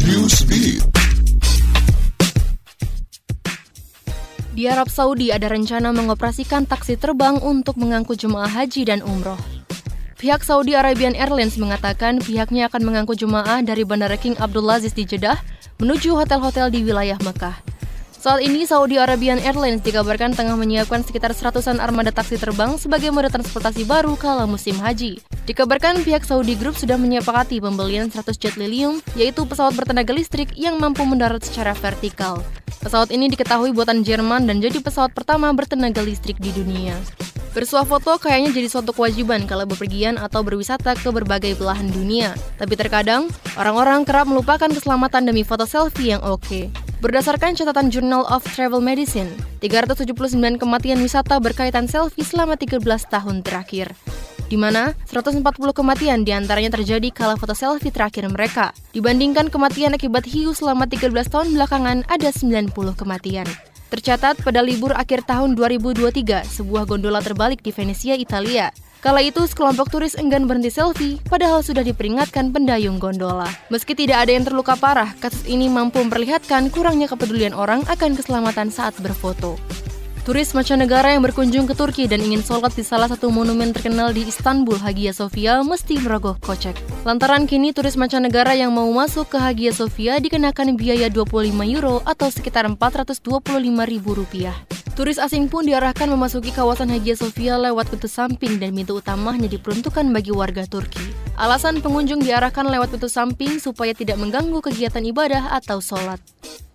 Newsbeat. Di Arab Saudi ada rencana mengoperasikan taksi terbang untuk mengangkut jemaah haji dan umroh. Pihak Saudi Arabian Airlines mengatakan pihaknya akan mengangkut jemaah dari Bandara King Abdulaziz di Jeddah menuju hotel-hotel di wilayah Mekah. Saat ini Saudi Arabian Airlines dikabarkan tengah menyiapkan sekitar 100-an armada taksi terbang sebagai moda transportasi baru kala musim haji. Dikabarkan pihak Saudi Group sudah menyepakati pembelian 100 jet Lilium, yaitu pesawat bertenaga listrik yang mampu mendarat secara vertikal. Pesawat ini diketahui buatan Jerman dan jadi pesawat pertama bertenaga listrik di dunia. Bersuah foto kayaknya jadi suatu kewajiban kalau bepergian atau berwisata ke berbagai belahan dunia. Tapi terkadang, orang-orang kerap melupakan keselamatan demi foto selfie yang oke. Berdasarkan catatan Journal of Travel Medicine, 379 kematian wisata berkaitan selfie selama 13 tahun terakhir, di mana 140 kematian diantaranya terjadi kala foto selfie terakhir mereka. Dibandingkan kematian akibat hiu selama 13 tahun belakangan, ada 90 kematian. Tercatat pada libur akhir tahun 2023, sebuah gondola terbalik di Venesia, Italia. Kala itu, sekelompok turis enggan berhenti selfie, padahal sudah diperingatkan pendayung gondola. Meski tidak ada yang terluka parah, kasus ini mampu memperlihatkan kurangnya kepedulian orang akan keselamatan saat berfoto. Turis mancanegara yang berkunjung ke Turki dan ingin sholat di salah satu monumen terkenal di Istanbul, Hagia Sophia, mesti merogoh kocek. Lantaran kini turis mancanegara yang mau masuk ke Hagia Sophia dikenakan biaya 25 euro atau sekitar Rp425.000. Turis asing pun diarahkan memasuki kawasan Hagia Sophia lewat pintu samping dan pintu utama hanya diperuntukkan bagi warga Turki. Alasan pengunjung diarahkan lewat pintu samping supaya tidak mengganggu kegiatan ibadah atau sholat.